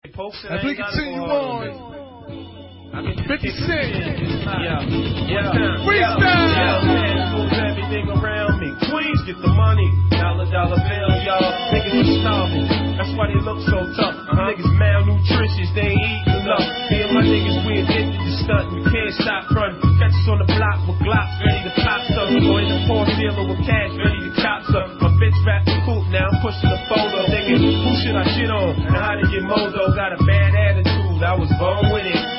As we continue on, 50 Cent. Freestyle. Everything around me. Queens get the money. Dollar bill, y'all. Niggas are starving. That's why they look so tough. Niggas malnutritious. They ain't eating enough. Me and my niggas, we addicted to stunting. We can't stop running. Catch us on the block with glocks ready to pop something. Or in the Porsche dealer with cash ready to cop something. My bitch rap the coupe now. I'm pushing the photo. Nigga, who should I shit on? And how to get mozo? Got a bad attitude. I was born with it.